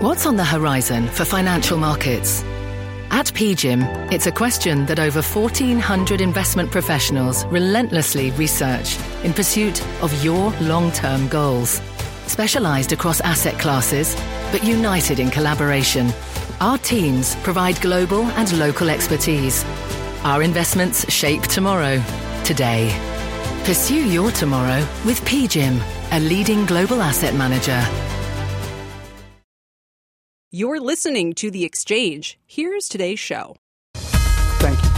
What's on the horizon for financial markets? At PGIM, it's a question that over 1,400 investment professionals relentlessly research in pursuit of your long-term goals. Specialized across asset classes, but united in collaboration, our teams provide global and local expertise. Our investments shape tomorrow, today. Pursue your tomorrow with PGIM, a leading global asset manager. You're listening to The Exchange. Here's today's show. Thank you.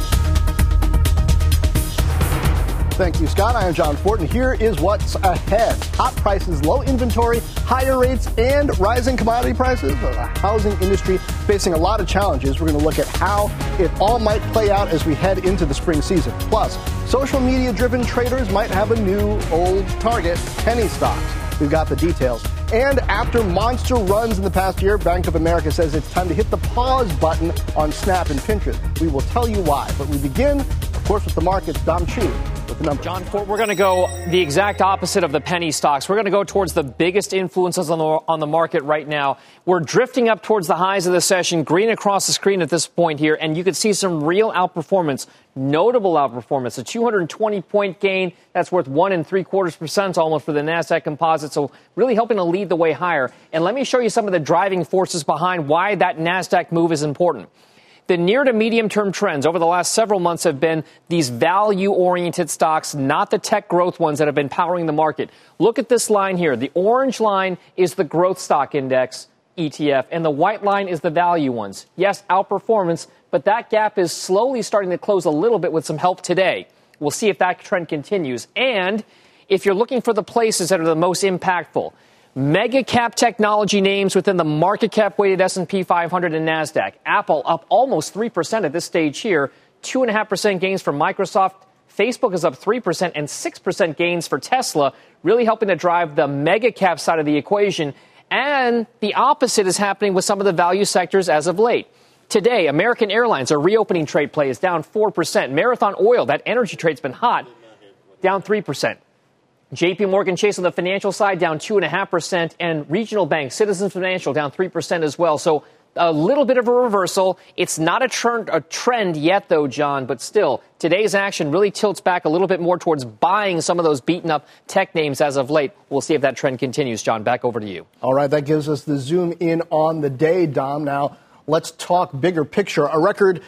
Thank you, Scott. I am John Fortin. Here is what's ahead. Hot prices, low inventory, higher rates, and rising commodity prices. The housing industry facing a lot of challenges. We're going to look at how it all might play out as we head into the spring season. Plus, social media-driven traders might have a new old target, penny stocks. We've got the details. And after monster runs in the past year, Bank of America says it's time to hit the pause button on Snap and Pinterest. We will tell you why. But we begin, of course, with the markets. Dom Chu with the numbers. John, we're going to go the exact opposite of the penny stocks. We're going to go towards the biggest influences on the market right now. We're drifting up towards the highs of the session, green across the screen at this point here, and you can see some real outperformance, notable outperformance, a 220-point gain. That's worth 1.75% almost for the NASDAQ composite, so really helping to lead the way higher. And let me show you some of the driving forces behind why that NASDAQ move is important. The near to medium-term trends over the last several months have been these value-oriented stocks, not the tech growth ones that have been powering the market. Look at this line here. The orange line is the growth stock index, ETF, and the white line is the value ones. Yes, outperformance, but that gap is slowly starting to close a little bit with some help today. We'll see if that trend continues. And if you're looking for the places that are the most impactful, mega cap technology names within the market cap weighted S&P 500 and NASDAQ. Apple up almost 3% at this stage here, 2.5% gains for Microsoft. Facebook is up 3% and 6% gains for Tesla, really helping to drive the mega cap side of the equation. And the opposite is happening with some of the value sectors as of late. Today, American Airlines, a reopening trade play, is down 4%. Marathon Oil, that energy trade's been hot, down 3%. J.P. Morgan Chase on the financial side down 2.5%, and regional bank Citizens Financial down 3% as well. So a little bit of a reversal. It's not a trend yet, though, John, but still, today's action really tilts back a little bit more towards buying some of those beaten-up tech names as of late. We'll see if that trend continues. John, back over to you. All right, that gives us the zoom in on the day, Dom. Now, let's talk bigger picture. A record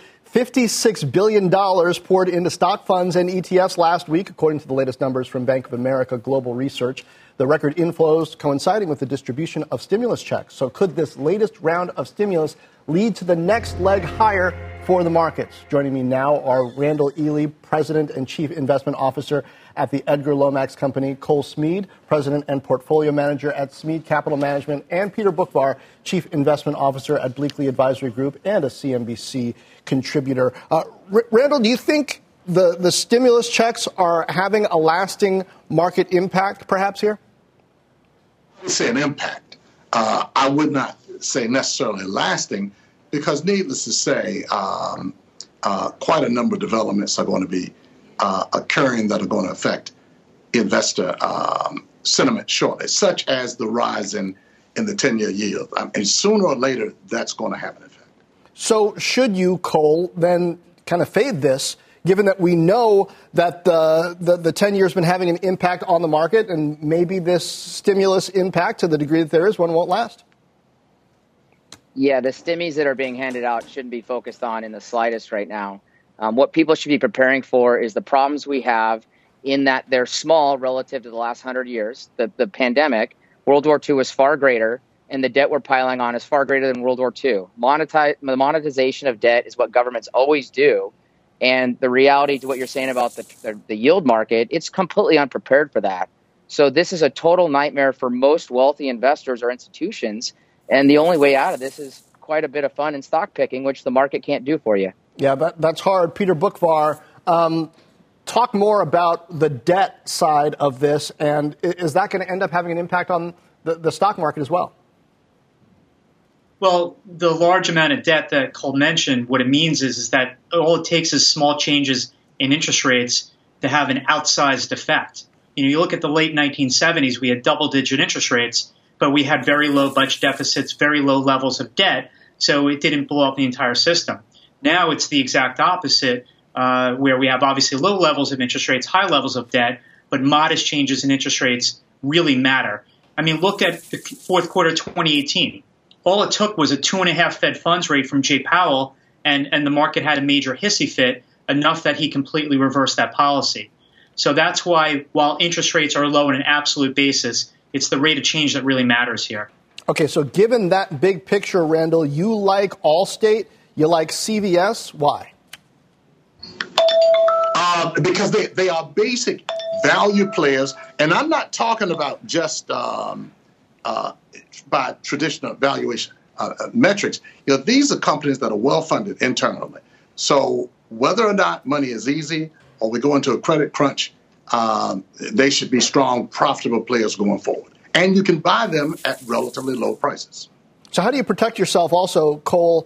$56 billion poured into stock funds and ETFs last week, according to the latest numbers from Bank of America Global Research. The record inflows coinciding with the distribution of stimulus checks. So could this latest round of stimulus lead to the next leg higher for the markets? Joining me now are Randall Ely, President and Chief Investment Officer at the Edgar Lomax Company, Cole Smead, President and Portfolio Manager at Smead Capital Management, and Peter Boockvar, Chief Investment Officer at Bleakley Advisory Group and a CNBC contributor. Randall, do you think the stimulus checks are having a lasting market impact, perhaps, here? I would say an impact. I would not say necessarily lasting, because needless to say, quite a number of developments are going to be occurring that are going to affect investor sentiment shortly, such as the rise in the 10-year yield. And sooner or later, that's going to have an effect. So should you, Cole, then kind of fade this, given that we know that the 10 years been having an impact on the market, and maybe this stimulus impact, to the degree that there is one, won't last? Yeah, the stimmies that are being handed out shouldn't be focused on in the slightest right now. What people should be preparing for is the problems we have in that they're small relative to the last 100 years. The pandemic, World War II was far greater, and the debt we're piling on is far greater than World War II. The monetization of debt is what governments always do. And the reality to what you're saying about the yield market, it's completely unprepared for that. So this is a total nightmare for most wealthy investors or institutions. And the only way out of this is quite a bit of fun in stock picking, which the market can't do for you. Yeah, that's hard. Peter Boockvar, talk more about the debt side of this. And is that going to end up having an impact on the stock market as well? Well, the large amount of debt that Cole mentioned, what it means is that all it takes is small changes in interest rates to have an outsized effect. You look at the late 1970s, we had double-digit interest rates, but we had very low budget deficits, very low levels of debt, so it didn't blow up the entire system. Now it's the exact opposite, where we have obviously low levels of interest rates, high levels of debt, but modest changes in interest rates really matter. I mean, look at the fourth quarter 2018. All it took was a 2.5 Fed funds rate from Jay Powell, and the market had a major hissy fit, enough that he completely reversed that policy. So that's why, while interest rates are low on an absolute basis, it's the rate of change that really matters here. Okay, so given that big picture, Randall, you like Allstate, you like CVS. Why? Because they are basic value players, and I'm not talking about just by traditional valuation metrics. You know, these are companies that are well-funded internally. So whether or not money is easy or we go into a credit crunch, they should be strong, profitable players going forward. And you can buy them at relatively low prices. So how do you protect yourself also, Cole?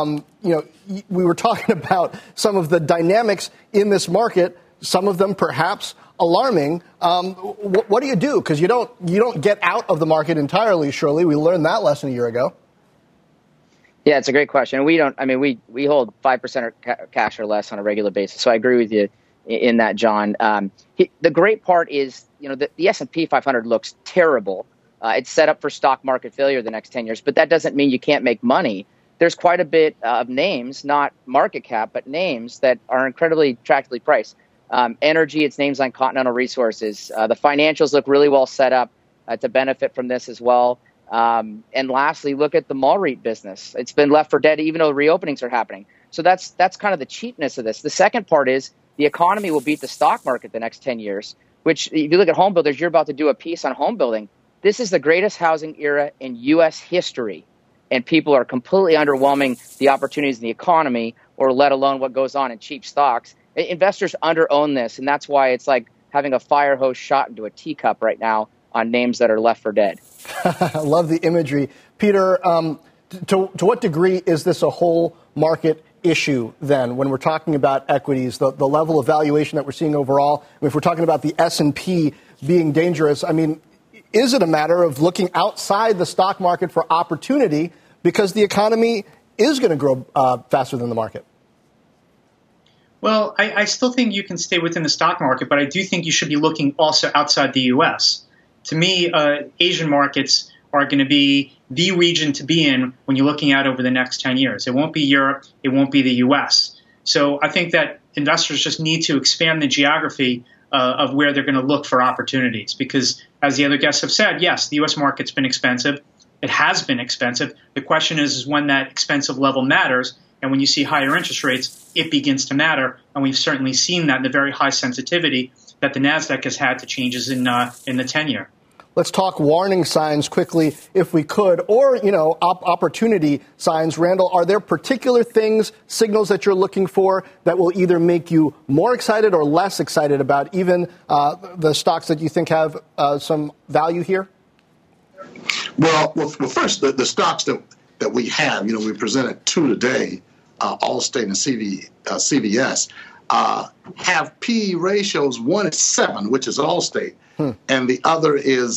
We were talking about some of the dynamics in this market, some of them perhaps alarming. What do you do? Because you don't get out of the market entirely, surely. We learned that lesson a year ago. Yeah, it's a great question. We hold 5% cash or less on a regular basis. So I agree with you in that, John. The great part is, the S&P 500 looks terrible. It's set up for stock market failure the next 10 years, but that doesn't mean you can't make money. There's quite a bit of names, not market cap, but names that are incredibly attractively priced. Energy, it's names like Continental Resources. The financials look really well set up to benefit from this as well. And lastly, look at the mall REIT business. It's been left for dead, even though reopenings are happening. So that's kind of the cheapness of this. The second part is the economy will beat the stock market the next 10 years, which if you look at home builders, you're about to do a piece on home building. This is the greatest housing era in U.S. history. And people are completely underwhelming the opportunities in the economy, or let alone what goes on in cheap stocks. Investors under-own this, and that's why it's like having a fire hose shot into a teacup right now on names that are left for dead. I love the imagery. Peter, to what degree is this a whole market issue then when we're talking about equities, the level of valuation that we're seeing overall? If we're talking about the S&P being dangerous, I mean, is it a matter of looking outside the stock market for opportunity because the economy is going to grow faster than the market? Well, I still think you can stay within the stock market, but I do think you should be looking also outside the U.S. To me, Asian markets are going to be the region to be in when you're looking out over the next 10 years. It won't be Europe. It won't be the U.S. So I think that investors just need to expand the geography of where they're going to look for opportunities. Because as the other guests have said, yes, the U.S. market's been expensive. It has been expensive. The question is when that expensive level matters. And when you see higher interest rates, it begins to matter. And we've certainly seen that in the very high sensitivity that the NASDAQ has had to changes in the 10-year. Let's talk warning signs quickly, if we could, or, opportunity signs. Randall, are there particular things, signals that you're looking for that will either make you more excited or less excited about even the stocks that you think have some value here? Well, first, the stocks that we have, we presented two today, Allstate and CVS, have P ratios. One is 7, which is Allstate, and the other is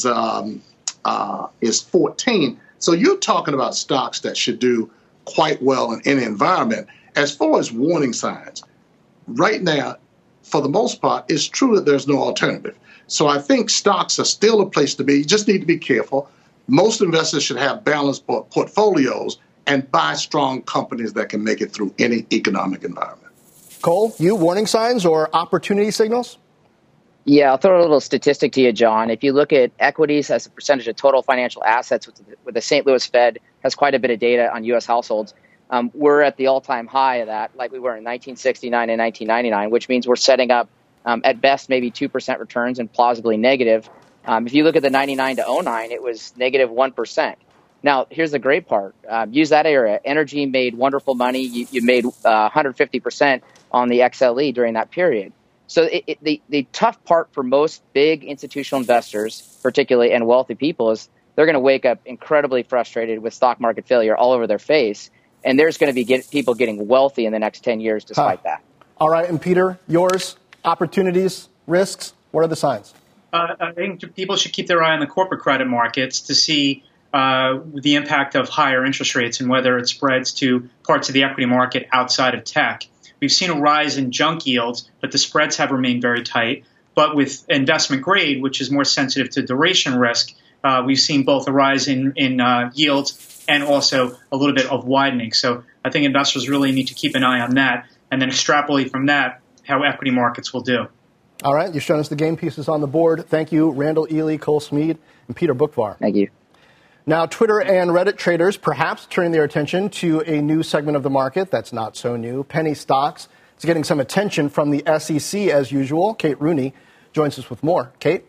14. So you're talking about stocks that should do quite well in any environment. As far as warning signs, right now, for the most part, it's true that there's no alternative. So I think stocks are still a place to be. You just need to be careful. Most investors should have balanced portfolios and buy strong companies that can make it through any economic environment. Cole, you warning signs or opportunity signals? Yeah, I'll throw a little statistic to you, John. If you look at equities as a percentage of total financial assets, with the St. Louis Fed has quite a bit of data on U.S. households. We're at the all-time high of that, like we were in 1969 and 1999, which means we're setting up, at best, maybe 2% returns and plausibly negative. If you look at the 99 to 09, it was negative 1%. Now, here's the great part. Use that era. Energy made wonderful money. You made 150% on the XLE during that period. So the tough part for most big institutional investors, particularly, and wealthy people, is they're going to wake up incredibly frustrated with stock market failure all over their face. And there's going to be people getting wealthy in the next 10 years despite that. All right. And Peter, yours, opportunities, risks, what are the signs? I think people should keep their eye on the corporate credit markets to see the impact of higher interest rates and whether it spreads to parts of the equity market outside of tech. We've seen a rise in junk yields, but the spreads have remained very tight. But with investment grade, which is more sensitive to duration risk, we've seen both a rise in yields and also a little bit of widening. So I think investors really need to keep an eye on that and then extrapolate from that how equity markets will do. All right. You've shown us the game pieces on the board. Thank you, Randall Ely, Cole Smead, and Peter Boockvar. Thank you. Now, Twitter and Reddit traders perhaps turning their attention to a new segment of the market that's not so new. Penny stocks. It's getting some attention from the SEC as usual. Kate Rooney joins us with more. Kate?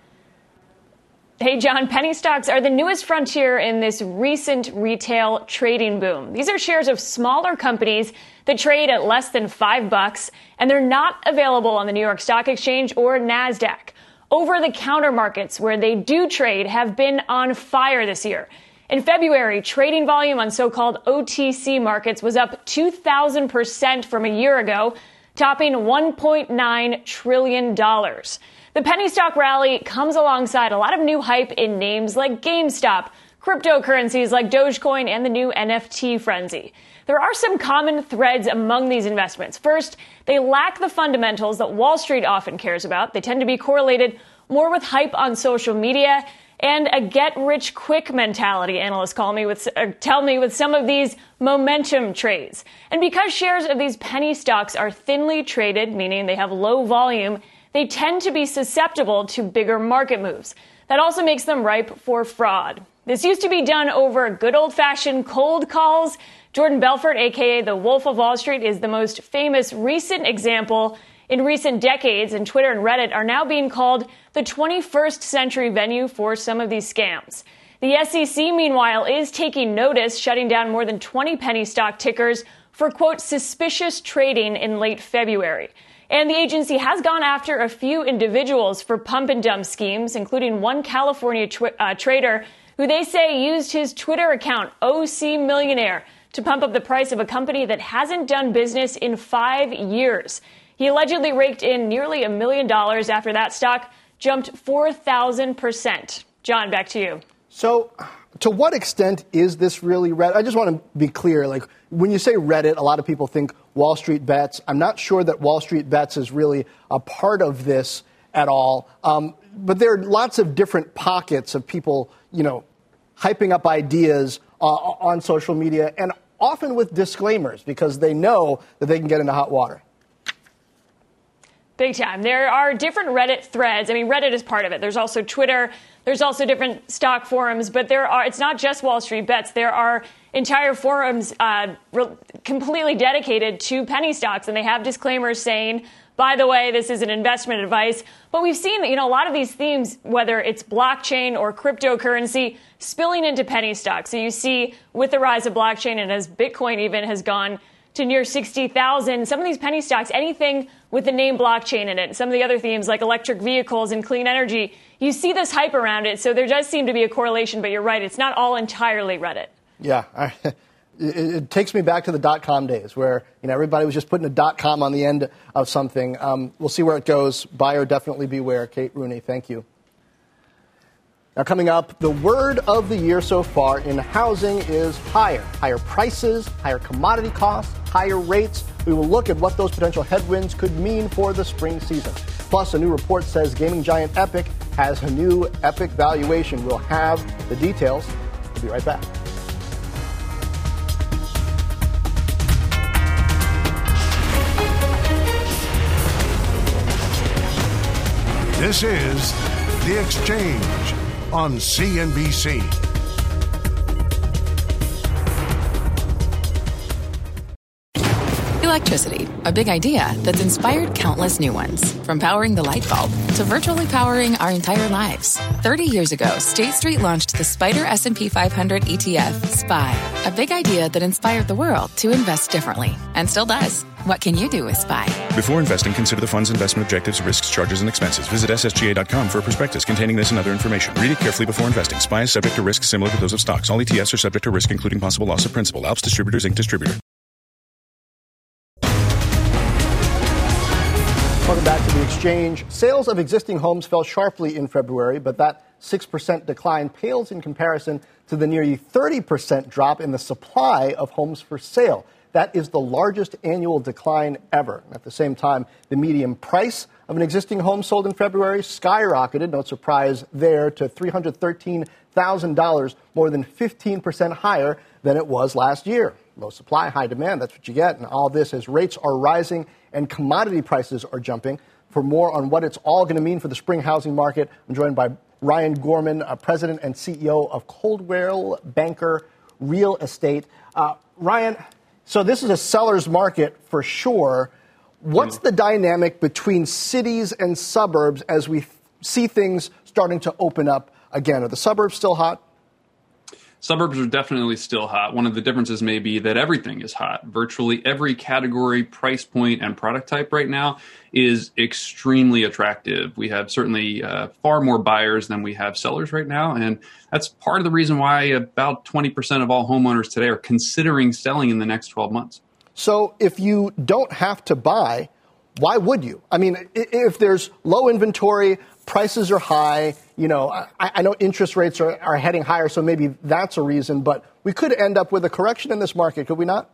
Hey, John, penny stocks are the newest frontier in this recent retail trading boom. These are shares of smaller companies that trade at less than $5, and they're not available on the New York Stock Exchange or NASDAQ. Over-the-counter markets where they do trade have been on fire this year. In February, trading volume on so-called OTC markets was up 2,000% from a year ago, topping $1.9 trillion. The penny stock rally comes alongside a lot of new hype in names like GameStop, cryptocurrencies like Dogecoin, and the new NFT frenzy. There are some common threads among these investments. First, they lack the fundamentals that Wall Street often cares about. They tend to be correlated more with hype on social media and a get-rich-quick mentality, analysts tell me with some of these momentum trades. And because shares of these penny stocks are thinly traded, meaning they have low volume, they tend to be susceptible to bigger market moves. That also makes them ripe for fraud. This used to be done over good old-fashioned cold calls. Jordan Belfort, a.k.a. the Wolf of Wall Street, is the most famous recent example in recent decades, and Twitter and Reddit are now being called the 21st century venue for some of these scams. The SEC, meanwhile, is taking notice, shutting down more than 20 penny stock tickers for, quote, suspicious trading in late February. And the agency has gone after a few individuals for pump-and-dump schemes, including one California trader who they say used his Twitter account, OC Millionaire, to pump up the price of a company that hasn't done business in 5 years. He allegedly raked in nearly $1 million after that stock jumped 4,000%. John, back to you. So to what extent is this really Reddit? I just want to be clear. Like, when you say Reddit, a lot of people think Wall Street Bets. I'm not sure that Wall Street Bets is really a part of this at all. But there are lots of different pockets of people, hyping up ideas on social media, and often with disclaimers because they know that they can get into hot water. Big time. There are different Reddit threads. I mean, Reddit is part of it. There's also Twitter. There's also different stock forums. But it's not just Wall Street Bets. There are entire forums completely dedicated to penny stocks. And they have disclaimers saying, by the way, this isn't investment advice. But we've seen, a lot of these themes, whether it's blockchain or cryptocurrency, spilling into penny stocks. So you see with the rise of blockchain, and as Bitcoin even has gone to near 60,000, some of these penny stocks, anything with the name blockchain in it, some of the other themes like electric vehicles and clean energy, you see this hype around it. So there does seem to be a correlation, but you're right, it's not all entirely Reddit. Yeah, it takes me back to the .com days where everybody was just putting a .com on the end of something. We'll see where it goes. Buyer definitely beware. Kate Rooney, thank you. Now, coming up, the word of the year so far in housing is higher. Higher prices, higher commodity costs, higher rates. We will look at what those potential headwinds could mean for the spring season. Plus, a new report says gaming giant Epic has a new Epic valuation. We'll have the details. We'll be right back. This is The Exchange on CNBC. Electricity, a big idea that's inspired countless new ones. From powering the light bulb to virtually powering our entire lives. 30 years ago, State Street launched the Spider S&P 500 ETF, SPY. A big idea that inspired the world to invest differently. And still does. What can you do with SPY? Before investing, consider the fund's investment objectives, risks, charges, and expenses. Visit ssga.com for a prospectus containing this and other information. Read it carefully before investing. SPY is subject to risks similar to those of stocks. All ETFs are subject to risk, including possible loss of principal. Alps Distributors, Inc. Distributor. Welcome back to The Exchange. Sales of existing homes fell sharply in February, but that 6% decline pales in comparison to the nearly 30% drop in the supply of homes for sale. That is the largest annual decline ever. At the same time, the median price of an existing home sold in February skyrocketed, no surprise there, to $313,000, more than 15% higher than it was last year. Low supply, high demand, that's what you get. And all this as rates are rising and commodity prices are jumping. For more on what it's all going to mean for the spring housing market, I'm joined by Ryan Gorman, President and CEO of Coldwell Banker Real Estate. Ryan, so this is a seller's market for sure. What's the dynamic between cities and suburbs as we see things starting to open up again? Are the suburbs still hot? Suburbs are definitely still hot. One of the differences may be that everything is hot. Virtually every category, price point, and product type right now is extremely attractive. We have certainly far more buyers than we have sellers right now, and that's part of the reason why about 20% of all homeowners today are considering selling in the next 12 months. So if you don't have to buy, why would you? I mean, if there's low inventory, prices are high, you know, I know interest rates are heading higher, so maybe that's a reason, but we could end up with a correction in this market, could we not?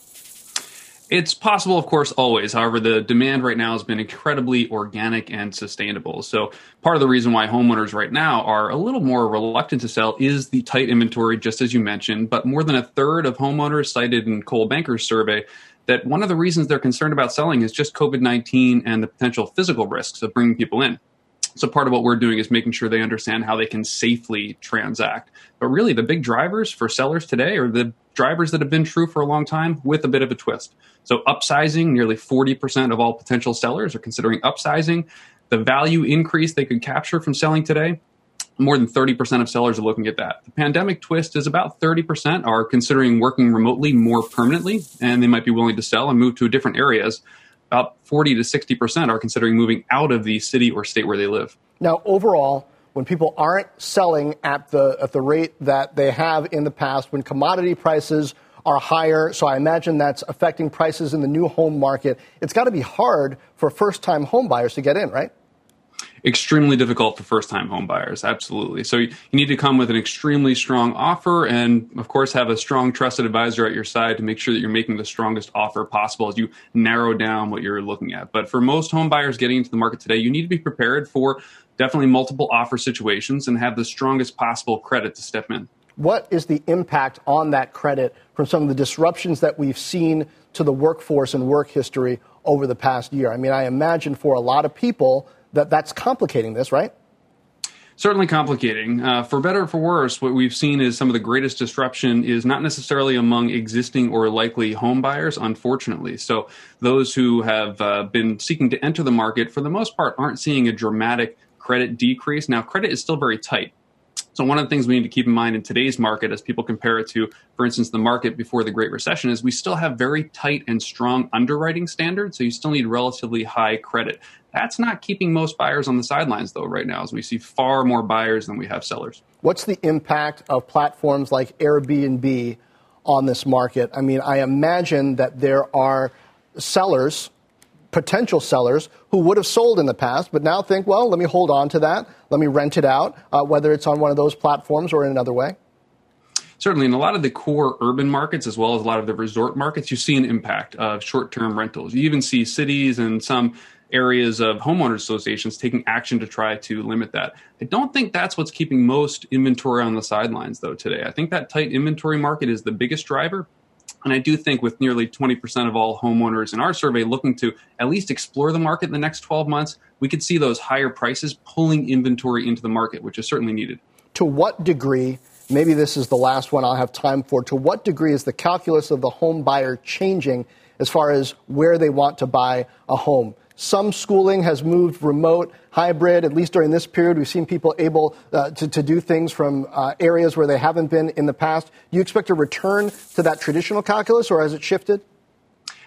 It's possible, of course, always. However, the demand right now has been incredibly organic and sustainable. So part of the reason why homeowners right now are a little more reluctant to sell is the tight inventory, just as you mentioned. But more than a third of homeowners cited in Coldwell Banker's survey that one of the reasons they're concerned about selling is just COVID-19 and the potential physical risks of bringing people in. So part of what we're doing is making sure they understand how they can safely transact. But really, the big drivers for sellers today are the drivers that have been true for a long time with a bit of a twist. So upsizing, nearly 40% of all potential sellers are considering upsizing. The value increase they could capture from selling today, more than 30% of sellers are looking at that. The pandemic twist is about 30% are considering working remotely more permanently, and they might be willing to sell and move to different areas. About 40 to 60% are considering moving out of the city or state where they live. Now, overall, when people aren't selling at the rate that they have in the past, when commodity prices are higher, so I imagine that's affecting prices in the new home market, it's got to be hard for first-time home buyers to get in, right? Extremely difficult for first-time home buyers, absolutely. So you need to come with an extremely strong offer and, of course, have a strong, trusted advisor at your side to make sure that you're making the strongest offer possible as you narrow down what you're looking at. But for most home buyers getting into the market today, you need to be prepared for definitely multiple offer situations and have the strongest possible credit to step in. What is the impact on that credit from some of the disruptions that we've seen to the workforce and work history over the past year? I mean, I imagine for a lot of people that's complicating this, right? Certainly complicating. For better or for worse, what we've seen is some of the greatest disruption is not necessarily among existing or likely home buyers, unfortunately. So those who have been seeking to enter the market, for the most part, aren't seeing a dramatic credit decrease. Now, credit is still very tight. So one of the things we need to keep in mind in today's market as people compare it to, for instance, the market before the Great Recession is we still have very tight and strong underwriting standards. So you still need relatively high credit. That's not keeping most buyers on the sidelines, though, right now, as we see far more buyers than we have sellers. What's the impact of platforms like Airbnb on this market? I mean, I imagine that there are sellers, potential sellers, who would have sold in the past, but now think, well, let me hold on to that. Let me rent it out, whether it's on one of those platforms or in another way. Certainly, in a lot of the core urban markets, as well as a lot of the resort markets, you see an impact of short-term rentals. You even see cities and some areas of homeowners associations taking action to try to limit that. I don't think that's what's keeping most inventory on the sidelines, though, today. I think that tight inventory market is the biggest driver. And I do think with nearly 20% of all homeowners in our survey looking to at least explore the market in the next 12 months, we could see those higher prices pulling inventory into the market, which is certainly needed. To what degree, maybe this is the last one I'll have time for, to what degree is the calculus of the home buyer changing as far as where they want to buy a home? Some schooling has moved remote, hybrid, at least during this period. We've seen people able to do things from areas where they haven't been in the past. Do you expect a return to that traditional calculus, or has it shifted?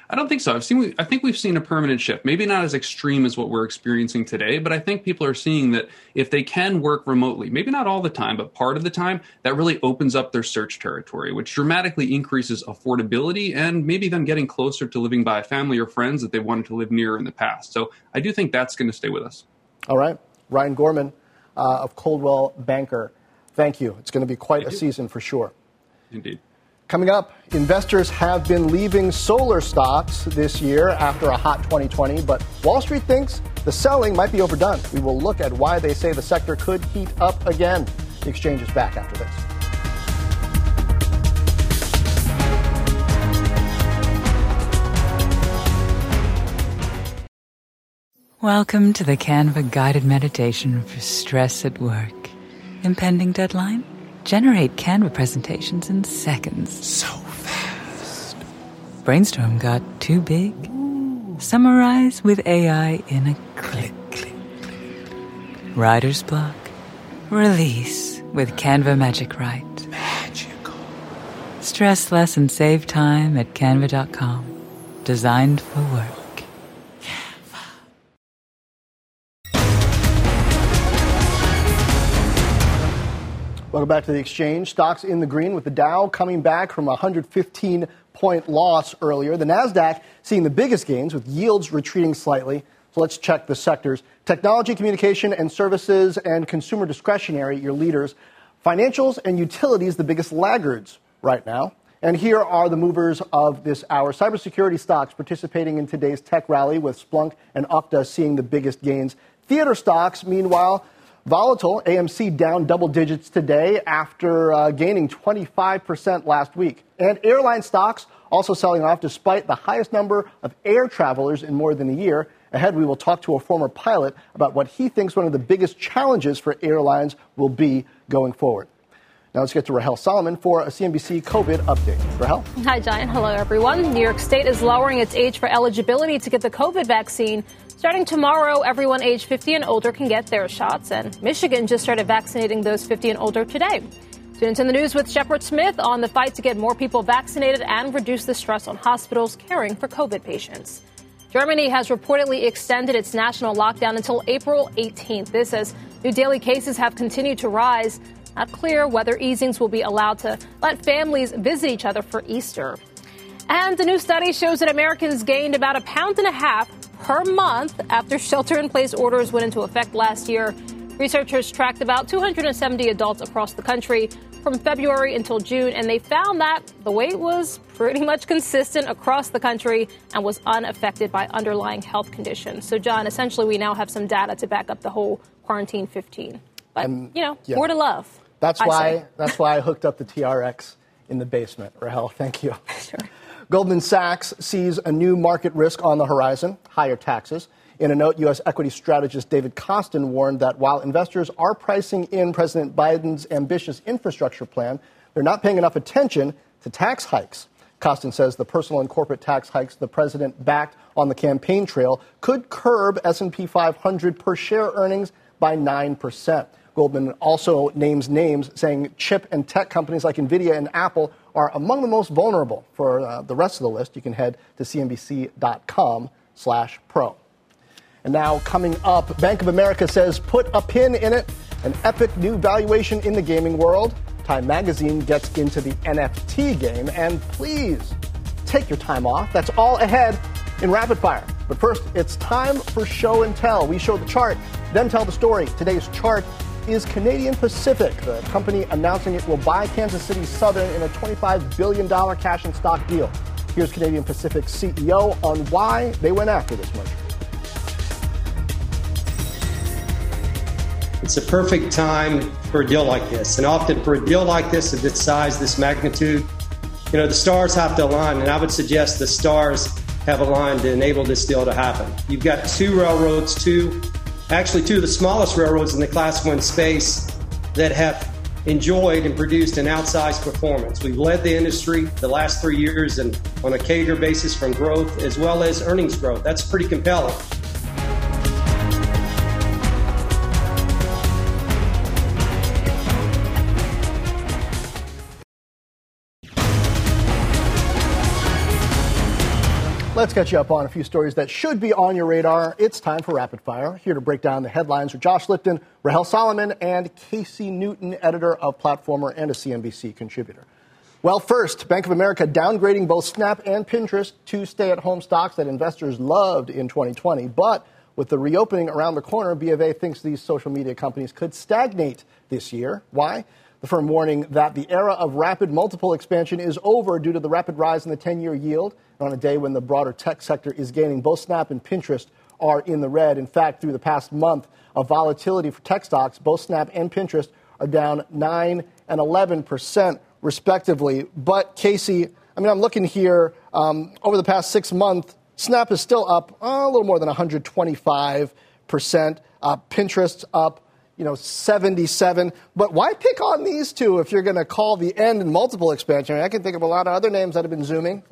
I don't think so. I think we've seen a permanent shift, maybe not as extreme as what we're experiencing today, but I think people are seeing that if they can work remotely, maybe not all the time, but part of the time, that really opens up their search territory, which dramatically increases affordability and maybe them getting closer to living by a family or friends that they wanted to live near in the past. So I do think that's going to stay with us. All right. Ryan Gorman of Coldwell Banker, thank you. It's going to be quite a season for sure. Indeed. Coming up, investors have been leaving solar stocks this year after a hot 2020, but Wall Street thinks the selling might be overdone. We will look at why they say the sector could heat up again. The Exchange is back after this. Welcome to the Canva guided meditation for stress at work. Impending deadline? Generate Canva presentations in seconds. So fast. Brainstorm got too big? Ooh. Summarize with AI in a click. Writer's block? Release with Canva Magic Write. Magical. Stress less and save time at canva.com. Designed for work. Welcome back to the Exchange. Stocks in the green with the Dow coming back from a 115-point loss earlier. The NASDAQ seeing the biggest gains with yields retreating slightly. So let's check the sectors. Technology, communication, and services and consumer discretionary, your leaders. Financials and utilities, the biggest laggards right now. And here are the movers of this hour. Cybersecurity stocks participating in today's tech rally with Splunk and Okta seeing the biggest gains. Theater stocks, meanwhile, volatile. AMC down double digits today after gaining 25% last week. And airline stocks also selling off despite the highest number of air travelers in more than a year. Ahead, we will talk to a former pilot about what he thinks one of the biggest challenges for airlines will be going forward. Now let's get to Rahel Solomon for a CNBC COVID update. Rahel? Hi, John. Hello, everyone. New York State is lowering its age for eligibility to get the COVID vaccine. Starting tomorrow, everyone age 50 and older can get their shots, and Michigan just started vaccinating those 50 and older today. Tune into the news with Shepard Smith on the fight to get more people vaccinated and reduce the stress on hospitals caring for COVID patients. Germany has reportedly extended its national lockdown until April 18th. This as new daily cases have continued to rise. Not clear whether easings will be allowed to let families visit each other for Easter. And the new study shows that Americans gained about 1.5 pounds per month after shelter-in-place orders went into effect last year. Researchers tracked about 270 adults across the country from February until June, and they found that the weight was pretty much consistent across the country and was unaffected by underlying health conditions. So, John, essentially we now have some data to back up the whole quarantine 15. But, more to love. That's why I hooked up the TRX in the basement. Rahel, thank you. Sure. Goldman Sachs sees a new market risk on the horizon, higher taxes. In a note, U.S. equity strategist David Kostin warned that while investors are pricing in President Biden's ambitious infrastructure plan, they're not paying enough attention to tax hikes. Kostin says the personal and corporate tax hikes the president backed on the campaign trail could curb S&P 500 per share earnings by 9%. Goldman also names names, saying chip and tech companies like NVIDIA and Apple are among the most vulnerable. For the rest of the list, you can head to cnbc.com/pro. And now coming up, Bank of America says put a pin in it, an epic new valuation in the gaming world. Time Magazine gets into the NFT game, and please take your time off. That's all ahead in Rapid Fire. But first, it's time for Show and Tell. We show the chart, then tell the story. Today's chart is Canadian Pacific, the company announcing it will buy Kansas City Southern in a $25 billion cash and stock deal. Here's Canadian Pacific's CEO on why they went after this merger. It's a perfect time for a deal like this. And often for a deal like this, of this size, this magnitude, the stars have to align. And I would suggest the stars have aligned to enable this deal to happen. You've got two railroads, two of the smallest railroads in the Class 1 space that have enjoyed and produced an outsized performance. We've led the industry the last 3 years and on a CAGR basis from growth as well as earnings growth. That's pretty compelling. Let's catch you up on a few stories that should be on your radar. It's time for Rapid Fire. Here to break down the headlines are Josh Lipton, Rahel Solomon, and Casey Newton, editor of Platformer and a CNBC contributor. Well, first, Bank of America downgrading both Snap and Pinterest, two stay-at-home stocks that investors loved in 2020. But with the reopening around the corner, BofA thinks these social media companies could stagnate this year. Why? The firm warning that the era of rapid multiple expansion is over due to the rapid rise in the 10-year yield. On a day when the broader tech sector is gaining, both Snap and Pinterest are in the red. In fact, through the past month of volatility for tech stocks, both Snap and Pinterest are down 9 and 11%, respectively. But, Casey, I'm looking here. Over the past 6 months, Snap is still up a little more than 125%. Pinterest up 77. But why pick on these two if you're going to call the end in multiple expansion? I can think of a lot of other names that have been zooming.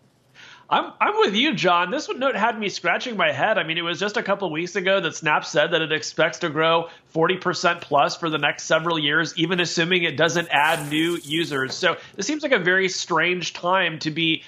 I'm with you, John. This note had me scratching my head. It was just a couple of weeks ago that Snap said that it expects to grow 40% plus for the next several years, even assuming it doesn't add new users. So this seems like a very strange time to be,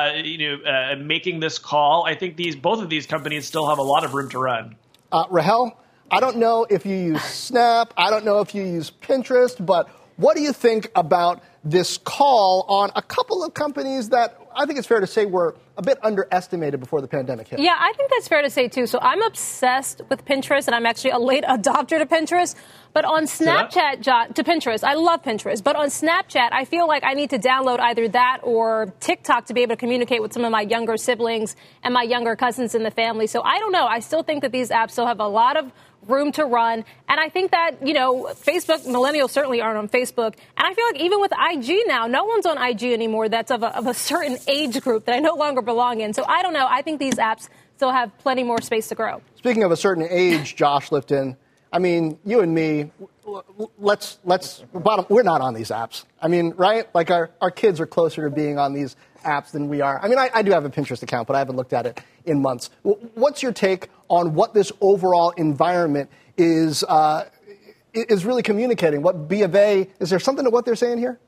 making this call. I think both of these companies still have a lot of room to run. Rahel, I don't know if you use Snap. I don't know if you use Pinterest, but what do you think about this call on a couple of companies that I think it's fair to say were a bit underestimated before the pandemic hit? Yeah, I think that's fair to say, too. So I'm obsessed with Pinterest, and I'm actually a late adopter to Pinterest. But on Snapchat, to Pinterest, I love Pinterest. But on Snapchat, I feel like I need to download either that or TikTok to be able to communicate with some of my younger siblings and my younger cousins in the family. So I don't know. I still think that these apps still have a lot of room to run. And I think that, Facebook, millennials certainly aren't on Facebook. And I feel like even with IG now, no one's on IG anymore that's of a certain age group that I no longer belong in. So I don't know. I think these apps still have plenty more space to grow. Speaking of a certain age, Josh Lipton, you and me, we're not on these apps. Right? Like our kids are closer to being on these apps than we are. I do have a Pinterest account, but I haven't looked at it in months. What's your take on what this overall environment is really communicating? What BofA, is there something to what they're saying here?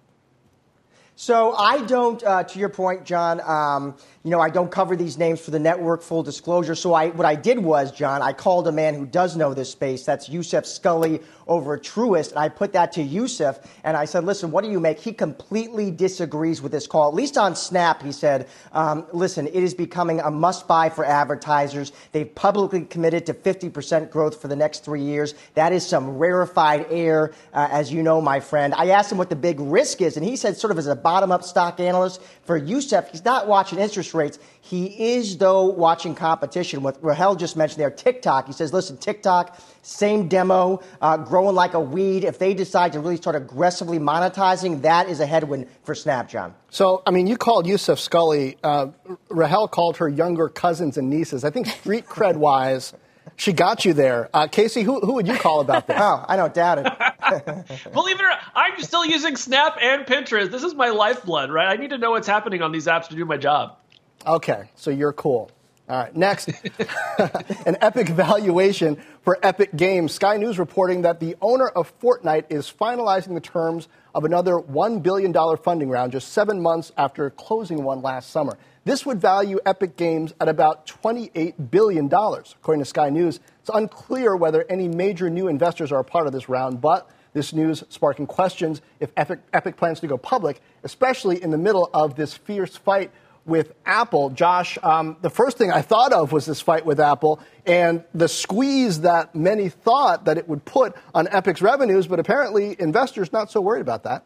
So I don't, to your point, John, I don't cover these names for the network, full disclosure. So what I did was, John, I called a man who does know this space. That's Youssef Scully over at Truist. And I put that to Youssef, and I said, listen, what do you make? He completely disagrees with this call. At least on Snap, he said, listen, it is becoming a must-buy for advertisers. They've publicly committed to 50% growth for the next 3 years. That is some rarefied air, as you know, my friend. I asked him what the big risk is, and he said sort of as a bottom-up stock analyst, for Youssef, he's not watching interest rates. He is, though, watching competition. What Rahel just mentioned there, TikTok. He says, listen, TikTok, same demo, growing like a weed. If they decide to really start aggressively monetizing, that is a headwind for Snap, John. So, you called Youssef Scully. Rahel called her younger cousins and nieces. I think street cred-wise, she got you there. Casey, who would you call about this? Oh, I don't doubt it. Believe it or not, I'm still using Snap and Pinterest. This is my lifeblood, right? I need to know what's happening on these apps to do my job. Okay, so you're cool. All right, next, an epic valuation for Epic Games. Sky News reporting that the owner of Fortnite is finalizing the terms of another $1 billion funding round just 7 months after closing one last summer. This would value Epic Games at about $28 billion. According to Sky News, it's unclear whether any major new investors are a part of this round, but this news sparking questions if Epic plans to go public, especially in the middle of this fierce fight with Apple. Josh, the first thing I thought of was this fight with Apple and the squeeze that many thought that it would put on Epic's revenues, but apparently investors not so worried about that.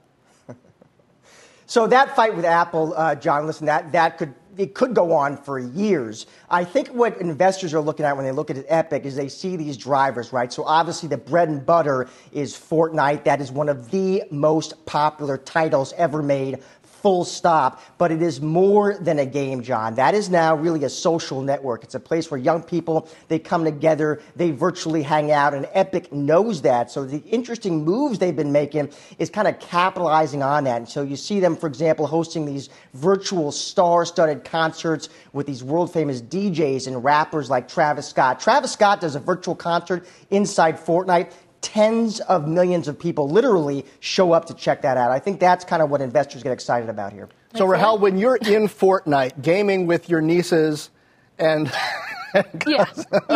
So that fight with Apple, John, listen, it could go on for years. I think what investors are looking at when they look at Epic is they see these drivers, right? So obviously the bread and butter is Fortnite. That is one of the most popular titles ever made. Full stop. But it is more than a game, John. That is now really a social network. It's a place where young people, they come together, they virtually hang out, and Epic knows that. So the interesting moves they've been making is kind of capitalizing on that. And so you see them, for example, hosting these virtual star-studded concerts with these world-famous DJs and rappers like Travis Scott. Travis Scott does a virtual concert inside Fortnite. tens of millions of people literally show up to check that out. I think that's kind of what investors get excited about here. So, Rahel, when you're in Fortnite gaming with your nieces and Yeah.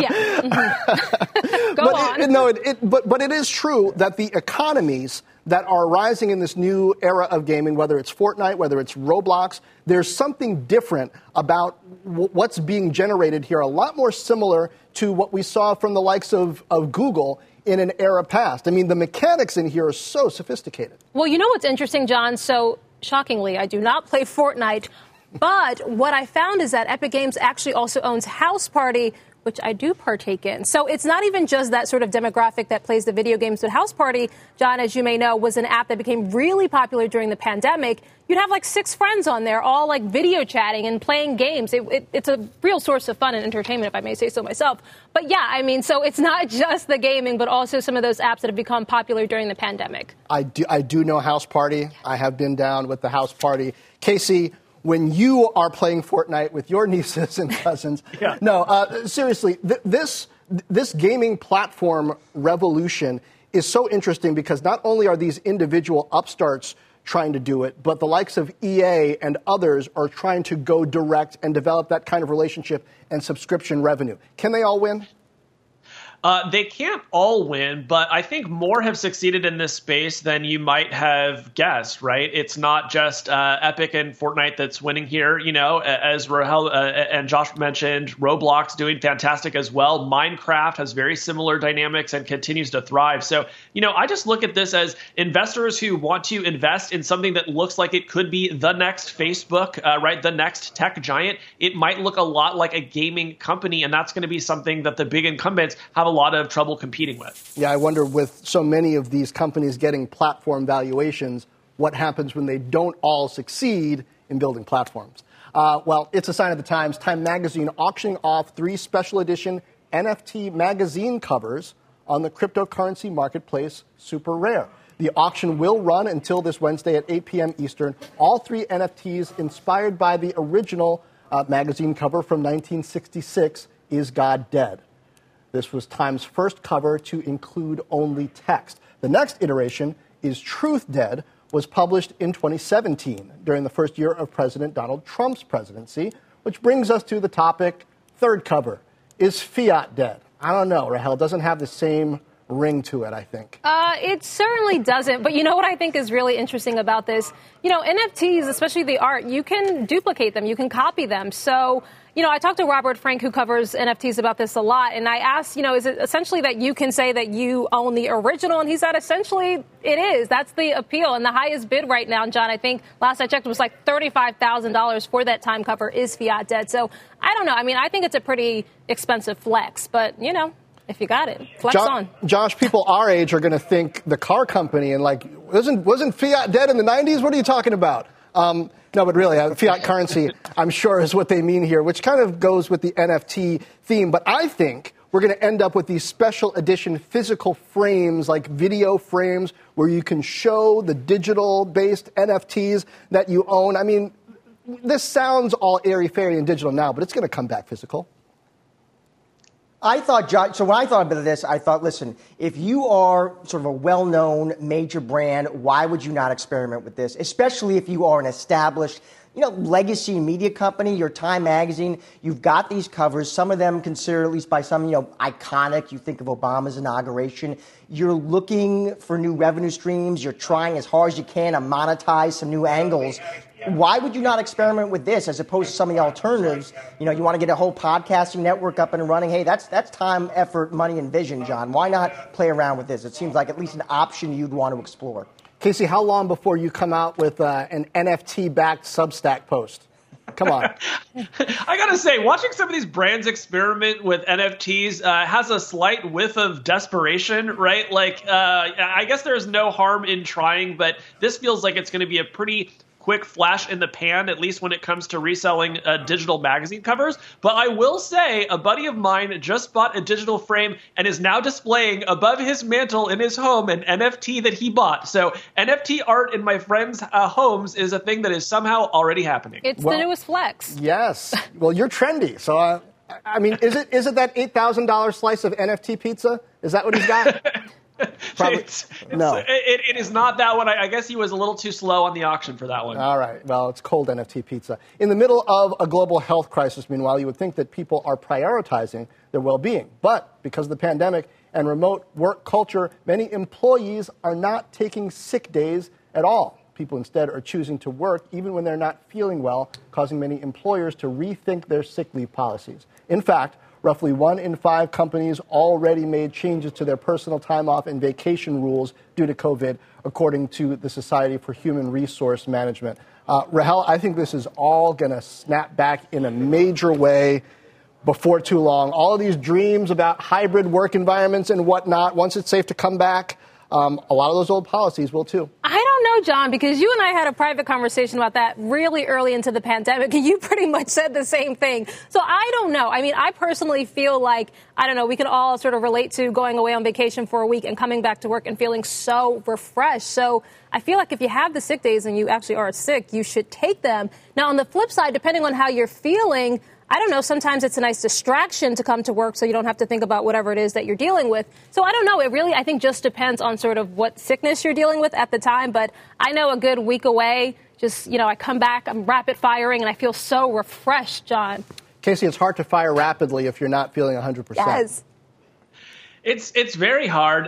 Mm-hmm. Go on. But it is true that the economies that are rising in this new era of gaming, whether it's Fortnite, whether it's Roblox, there's something different about what's being generated here, a lot more similar to what we saw from the likes of Google in an era past. I mean, the mechanics in here are so sophisticated. Well, you know what's interesting, John? So, shockingly, I do not play Fortnite. But what I found is that Epic Games actually also owns House Party, which I do partake in. So it's not even just that sort of demographic that plays the video games. But House Party, John, as you may know, was an app that became really popular during the pandemic. You'd have like 6 friends on there, all like video chatting and playing games. It's a real source of fun and entertainment, if I may say so myself. But yeah, I mean, so it's not just the gaming, but also some of those apps that have become popular during the pandemic. I do know House Party. I have been down with the House Party. Casey, when you are playing Fortnite with your nieces and cousins. Yeah. No, seriously, this gaming platform revolution is so interesting because not only are these individual upstarts trying to do it, but the likes of EA and others are trying to go direct and develop that kind of relationship and subscription revenue. Can they all win? They can't all win, but I think more have succeeded in this space than you might have guessed, right? It's not just Epic and Fortnite that's winning here. You know, as Rahel and Josh mentioned, Roblox doing fantastic as well. Minecraft has very similar dynamics and continues to thrive. So, you know, I just look at this as investors who want to invest in something that looks like it could be the next Facebook, right? The next tech giant. It might look a lot like a gaming company, and that's going to be something that the big incumbents have a lot of trouble competing with. Yeah, I wonder with so many of these companies getting platform valuations, what happens when they don't all succeed in building platforms. Well, it's a sign of the times. Time Magazine auctioning off 3 special edition NFT magazine covers on the cryptocurrency marketplace Super Rare. The auction will run until this Wednesday at 8 p.m. Eastern. All 3 NFTs inspired by the original magazine cover from 1966, Is God Dead? This was Time's first cover to include only text. The next iteration, Is Truth Dead?, was published in 2017 during the first year of President Donald Trump's presidency, which brings us to the topic, third cover, Is Fiat Dead? I don't know, Rahel, it doesn't have the same ring to it, I think. It certainly doesn't. But you know what I think is really interesting about this? You know, NFTs, especially the art, you can duplicate them. You can copy them. So, you know, I talked to Robert Frank, who covers NFTs, about this a lot. And I asked, you know, is it essentially that you can say that you own the original? And he said, essentially, it is. That's the appeal. And the highest bid right now, John, I think last I checked, was like $35,000 for that Time cover, Is Fiat Dead? So I don't know. I mean, I think it's a pretty expensive flex. But, you know, if you got it, flex on. Josh, people our age are going to think the car company and like, wasn't Fiat dead in the 90s? What are you talking about? No, but really, fiat currency, I'm sure, is what they mean here, which kind of goes with the NFT theme. But I think we're going to end up with these special edition physical frames, like video frames, where you can show the digital-based NFTs that you own. I mean, this sounds all airy-fairy and digital now, but it's going to come back physical. I thought, so when I thought about this, I thought, listen, if you are sort of a well-known major brand, why would you not experiment with this? Especially if you are an established, you know, legacy media company, your Time Magazine, you've got these covers, some of them considered, at least by some, you know, iconic. You think of Obama's inauguration. You're looking for new revenue streams. You're trying as hard as you can to monetize some new angles. Why would you not experiment with this as opposed to some of the alternatives? You know, you want to get a whole podcasting network up and running. Hey, that's time, effort, money, and vision, John. Why not play around with this? It seems like at least an option you'd want to explore. Casey, how long before you come out with an NFT-backed Substack post? Come on. I got to say, watching some of these brands experiment with NFTs has a slight whiff of desperation, right? Like, I guess there's no harm in trying, but this feels like it's going to be a pretty quick flash in the pan, at least when it comes to reselling digital magazine covers. But I will say a buddy of mine just bought a digital frame and is now displaying above his mantle in his home an NFT that he bought. So NFT art in my friends' homes is a thing that is somehow already happening. It's the newest flex. Yes. Well, you're trendy. So, I mean, is it that $8,000 slice of NFT pizza? Is that what he's got? No. It is not that one. I guess he was a little too slow on the auction for that one. All right. Well, it's cold NFT pizza. In the middle of a global health crisis, meanwhile, you would think that people are prioritizing their well-being. But because of the pandemic and remote work culture, many employees are not taking sick days at all. People instead are choosing to work even when they're not feeling well, causing many employers to rethink their sick leave policies. In fact, roughly 1 in 5 companies already made changes to their personal time off and vacation rules due to COVID, according to the Society for Human Resource Management. Rahel, I think this is all going to snap back in a major way before too long. All of these dreams about hybrid work environments and whatnot, once it's safe to come back, a lot of those old policies will too. I don't know, John, because you and I had a private conversation about that really early into the pandemic, and you pretty much said the same thing. So I don't know. I mean, I personally feel like, I don't know, we can all sort of relate to going away on vacation for a week and coming back to work and feeling so refreshed. So I feel like if you have the sick days and you actually are sick, you should take them. Now, on the flip side, depending on how you're feeling, I don't know, sometimes it's a nice distraction to come to work so you don't have to think about whatever it is that you're dealing with. So I don't know. It really, I think, just depends on sort of what sickness you're dealing with at the time. But I know a good week away, just, I come back, I'm rapid firing, and I feel so refreshed, John. Casey, it's hard to fire rapidly if you're not feeling 100%. Yes. It's very hard.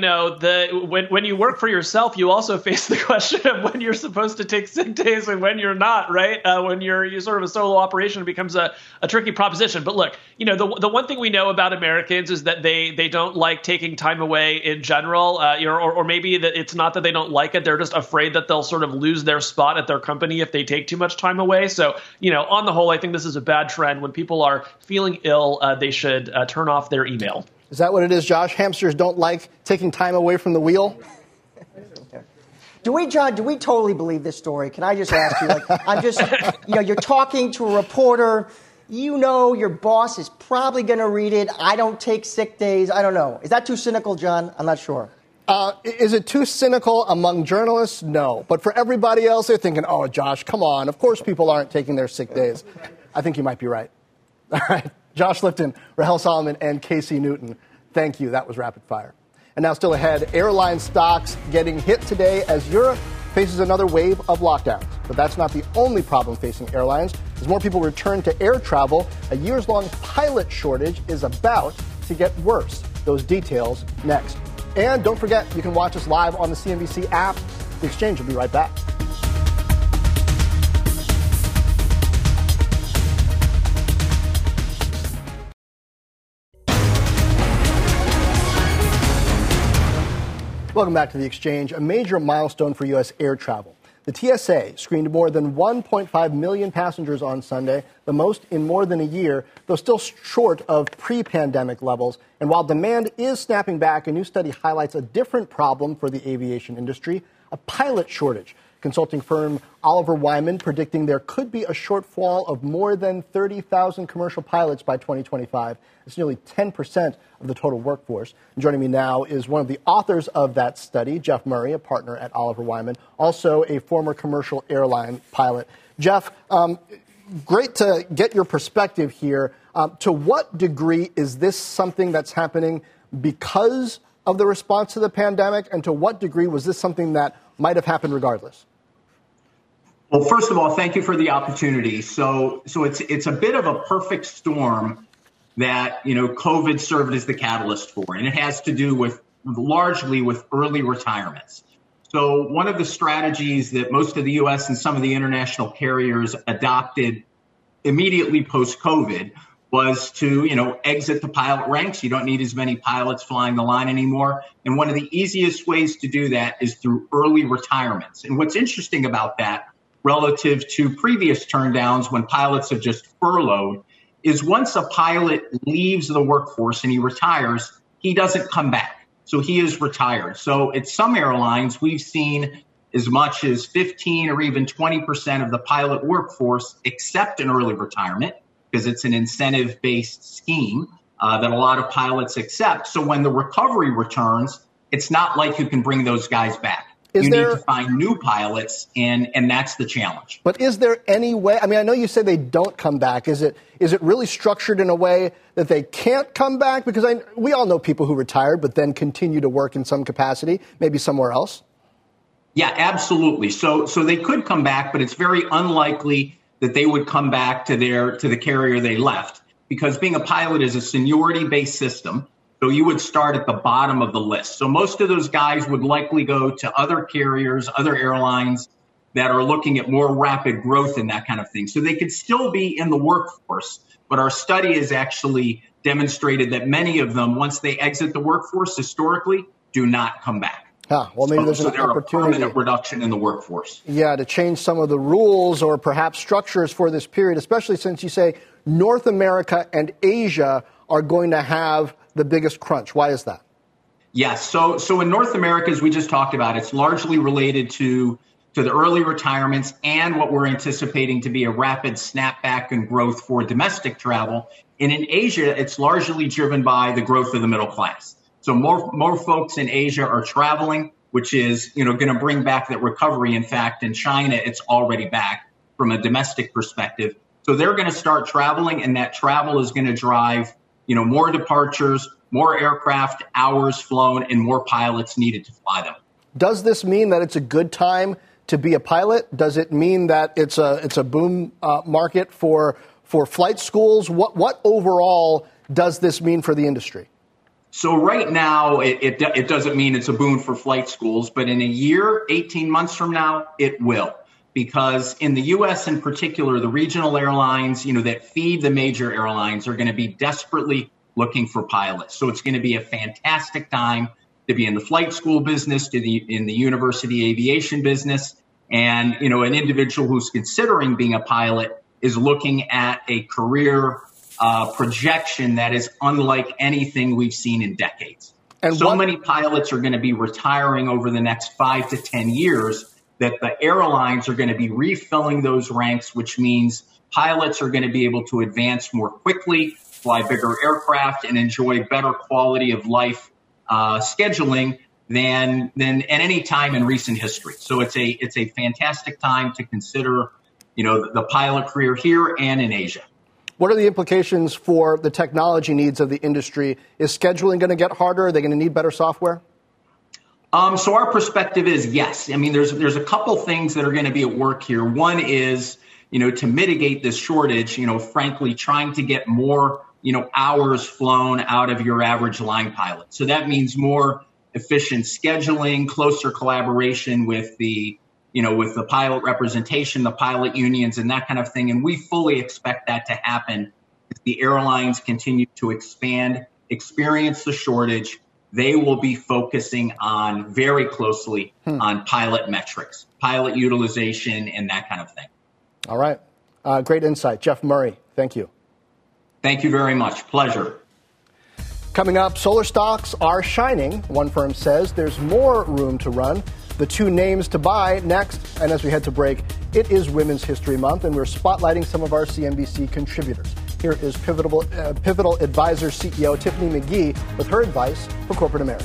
When you work for yourself, you also face the question of when you're supposed to take sick days and when you're not, right? When you're sort of a solo operation, it becomes a tricky proposition. But look, the one thing we know about Americans is that they don't like taking time away in general, or maybe that it's not that they don't like it. They're just afraid that they'll sort of lose their spot at their company if they take too much time away. So, on the whole, I think this is a bad trend. When people are feeling ill, they should turn off their email. Is that what it is, Josh? Hamsters don't like taking time away from the wheel? Do we totally believe this story? Can I just ask you, you're talking to a reporter, your boss is probably going to read it. I don't take sick days. I don't know. Is that too cynical, John? I'm not sure. Is it too cynical among journalists? No. But for everybody else, they're thinking, oh, Josh, come on. Of course people aren't taking their sick days. I think you might be right. All right. Josh Lifton, Rahel Solomon, and Casey Newton. Thank you. That was Rapid Fire. And now still ahead, airline stocks getting hit today as Europe faces another wave of lockdowns. But that's not the only problem facing airlines. As more people return to air travel, a years-long pilot shortage is about to get worse. Those details next. And don't forget, you can watch us live on the CNBC app. The Exchange will be right back. Welcome back to The Exchange, a major milestone for U.S. air travel. The TSA screened more than 1.5 million passengers on Sunday, the most in more than a year, though still short of pre-pandemic levels. And while demand is snapping back, a new study highlights a different problem for the aviation industry, a pilot shortage. Consulting firm Oliver Wyman predicting there could be a shortfall of more than 30,000 commercial pilots by 2025. It's nearly 10% of the total workforce. And joining me now is one of the authors of that study, Jeff Murray, a partner at Oliver Wyman, also a former commercial airline pilot. Jeff, great to get your perspective here. To what degree is this something that's happening because of the response to the pandemic, and to what degree was this something that might have happened regardless? Well, first of all, thank you for the opportunity. So it's a bit of a perfect storm that, COVID served as the catalyst for, and it has to do largely with early retirements. So one of the strategies that most of the U.S. and some of the international carriers adopted immediately post-COVID was to, exit the pilot ranks. You don't need as many pilots flying the line anymore. And one of the easiest ways to do that is through early retirements. And what's interesting about that, relative to previous turndowns when pilots have just furloughed, is once a pilot leaves the workforce and he retires, he doesn't come back. So he is retired. So at some airlines, we've seen as much as 15 or even 20% of the pilot workforce accept an early retirement because it's an incentive-based scheme that a lot of pilots accept. So when the recovery returns, it's not like you can bring those guys back. You need to find new pilots, and that's the challenge. But is there any way? I mean, I know you say they don't come back. Is it really structured in a way that they can't come back? Because we all know people who retired but then continue to work in some capacity, maybe somewhere else. Yeah, absolutely. So they could come back, but it's very unlikely that they would come back to the carrier they left, because being a pilot is a seniority-based system. So you would start at the bottom of the list. So most of those guys would likely go to other carriers, other airlines that are looking at more rapid growth and that kind of thing. So they could still be in the workforce. But our study has actually demonstrated that many of them, once they exit the workforce historically, do not come back. Well, maybe there's an opportunity. A permanent reduction in the workforce. Yeah, to change some of the rules or perhaps structures for this period, especially since you say North America and Asia are going to have the biggest crunch. Why is that? Yes. So in North America, as we just talked about, it's largely related to the early retirements and what we're anticipating to be a rapid snapback in growth for domestic travel. And in Asia, it's largely driven by the growth of the middle class. So more folks in Asia are traveling, which is, going to bring back that recovery. In fact, in China, it's already back from a domestic perspective. So they're going to start traveling, and that travel is going to drive more departures, more aircraft hours flown, and more pilots needed to fly them. Does this mean that it's a good time to be a pilot? Does it mean that it's a boom market for flight schools? What overall does this mean for the industry? So right now, it doesn't mean it's a boon for flight schools, but in a year, 18 months from now, it will. Because in the U.S. in particular, the regional airlines, that feed the major airlines are going to be desperately looking for pilots. So it's going to be a fantastic time to be in the flight school business, in the university aviation business. And, an individual who's considering being a pilot is looking at a career projection that is unlike anything we've seen in decades. And many pilots are going to be retiring over the next 5 to 10 years that the airlines are going to be refilling those ranks, which means pilots are going to be able to advance more quickly, fly bigger aircraft, and enjoy better quality of life scheduling than at any time in recent history. So it's a fantastic time to consider, the pilot career here and in Asia. What are the implications for the technology needs of the industry? Is scheduling going to get harder? Are they going to need better software? So our perspective is yes. I mean, there's a couple things that are going to be at work here. One is, to mitigate this shortage, frankly, trying to get more, hours flown out of your average line pilot. So that means more efficient scheduling, closer collaboration with the pilot representation, the pilot unions, and that kind of thing. And we fully expect that to happen as the airlines continue to experience the shortage. They will be focusing on very closely on pilot metrics, pilot utilization, and that kind of thing. All right. Great insight. Jeff Murray, thank you. Thank you very much. Pleasure. Coming up, solar stocks are shining. One firm says there's more room to run. The two names to buy next. And as we head to break, it is Women's History Month, and we're spotlighting some of our CNBC contributors. Here is Pivotal Advisor CEO Tiffany McGee with her advice for corporate America.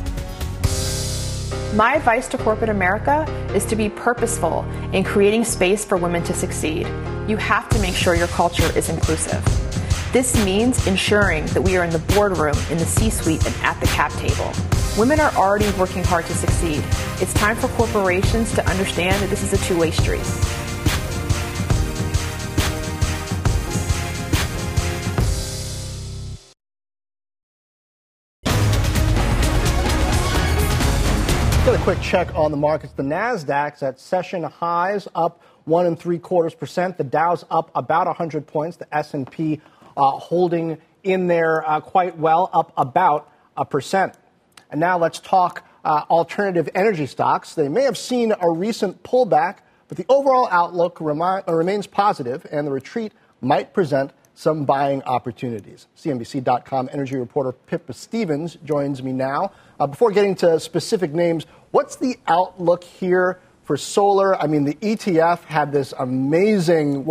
My advice to corporate America is to be purposeful in creating space for women to succeed. You have to make sure your culture is inclusive. This means ensuring that we are in the boardroom, in the C-suite, and at the cap table. Women are already working hard to succeed. It's time for corporations to understand that this is a two-way street. Get a quick check on the markets. The Nasdaq's at session highs, up 1 3/4%. The Dow's up about 100 points. The S&P holding in there quite well, up about 1%. And now let's talk alternative energy stocks. They may have seen a recent pullback, but the overall outlook remains positive, and the retreat might present some buying opportunities. CNBC.com energy reporter Pippa Stevens joins me now. Before getting to specific names, what's the outlook here for solar? I mean, the ETF had this amazing,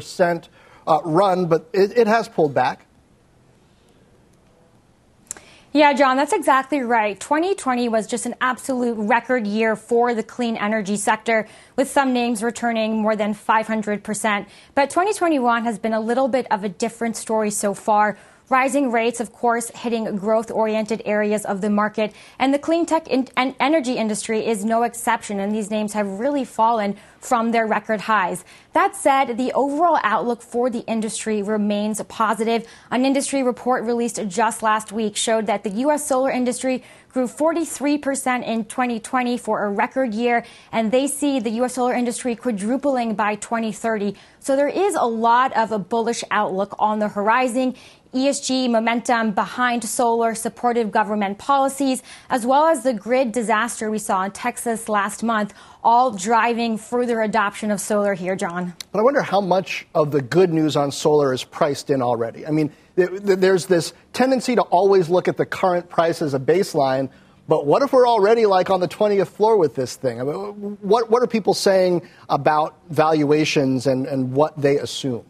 280% run, but it has pulled back. Yeah, John, that's exactly right. 2020 was just an absolute record year for the clean energy sector, with some names returning more than 500%. But 2021 has been a little bit of a different story so far. Rising rates, of course, hitting growth-oriented areas of the market. And the clean tech and energy industry is no exception, and these names have really fallen from their record highs. That said, the overall outlook for the industry remains positive. An industry report released just last week showed that the U.S. solar industry grew 43% in 2020 for a record year, and they see the U.S. solar industry quadrupling by 2030. So there is a lot of a bullish outlook on the horizon. ESG momentum behind solar, supportive government policies, as well as the grid disaster we saw in Texas last month, all driving further adoption of solar here, John. But I wonder how much of the good news on solar is priced in already. I mean, there's this tendency to always look at the current price as a baseline, but what if we're already like on the 20th floor with this thing? I mean, what are people saying about valuations and what they assume?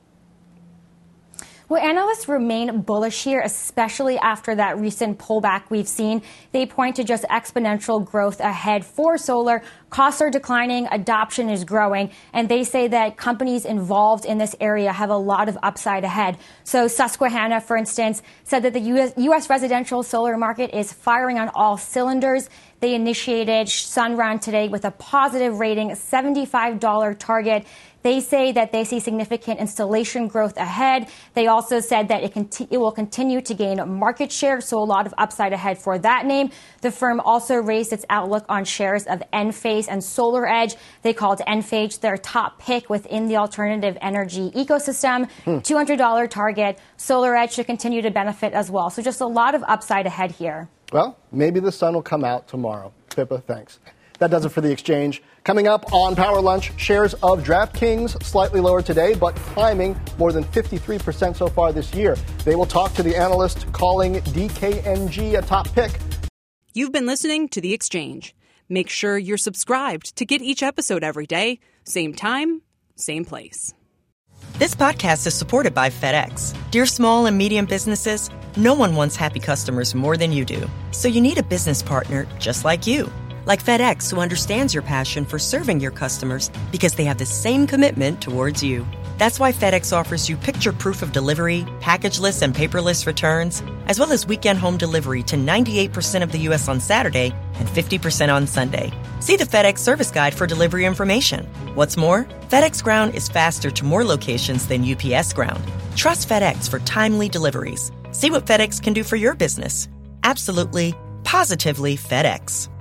Well, analysts remain bullish here, especially after that recent pullback we've seen. They point to just exponential growth ahead for solar. Costs are declining, adoption is growing, and they say that companies involved in this area have a lot of upside ahead. So Susquehanna, for instance, said that the U.S. residential solar market is firing on all cylinders. They initiated Sunrun today with a positive rating, $75 target. They say that they see significant installation growth ahead. They also said that it will continue to gain market share, so a lot of upside ahead for that name. The firm also raised its outlook on shares of Enphase and SolarEdge. They called Enphase their top pick within the alternative energy ecosystem. $200 target. SolarEdge should continue to benefit as well. So just a lot of upside ahead here. Well, maybe the sun will come out tomorrow. Pippa, thanks. That does it for the exchange. Coming up on Power Lunch, shares of DraftKings slightly lower today, but climbing more than 53% so far this year. They will talk to the analyst calling DKNG a top pick. You've been listening to The Exchange. Make sure you're subscribed to get each episode every day, same time, same place. This podcast is supported by FedEx. Dear small and medium businesses, no one wants happy customers more than you do. So you need a business partner just like you. Like FedEx, who understands your passion for serving your customers because they have the same commitment towards you. That's why FedEx offers you picture proof of delivery, packageless and paperless returns, as well as weekend home delivery to 98% of the U.S. on Saturday and 50% on Sunday. See the FedEx service guide for delivery information. What's more, FedEx Ground is faster to more locations than UPS Ground. Trust FedEx for timely deliveries. See what FedEx can do for your business. Absolutely, positively FedEx.